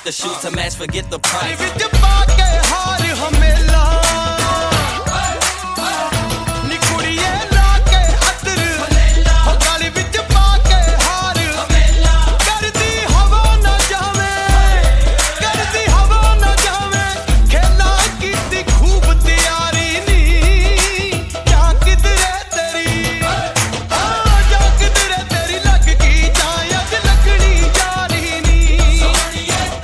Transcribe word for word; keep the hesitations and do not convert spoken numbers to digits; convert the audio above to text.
the shoes to match, forget the price. ਵਿੱਚ ਪਾ ਕੇ ਹਾਰ ਹਮੇਲੀ